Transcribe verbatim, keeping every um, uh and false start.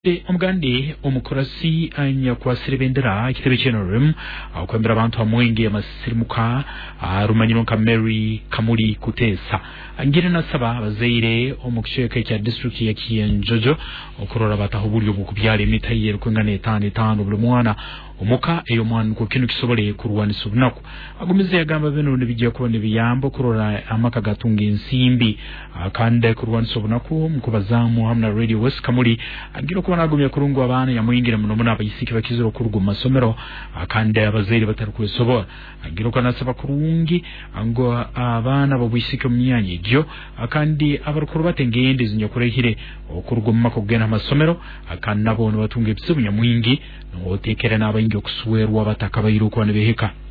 omugandi omukorasi anya kwa Siribendera kitebe chenorum akwembera abantu amwenge amasirimuka rumanyiro nka Mary Kamuli Kutesa angire nasaba abazaire omukisheke kya district ya Kiyenjojo okurora batahubulyo bukubyala emitayero kwengana etano etano buli mwana omuka eyo mwana ko kinu kisobole kurwanisa obunaku agumize yagamba bino nebijja kuba nebiyambo kurora amaka gatunga ensimbi akande kurwanisa obunaku mukubazamu hamna Radio West Kamuli agiro kuba nagumya kurungu abana yamuyingira muno muna abayisiki bakiziro kurugo masomero akande abazaire batari kwesobora agiro kana saba kurungi ango abana babwisiki myanya ijyo akandi abarukuru batengende zinyo kurehire okurugo mako gena masomero akanabo no batunga ebisubu nyamwingi no tekere n'abayingi okuswerwa batakabayiro kwa nebeheka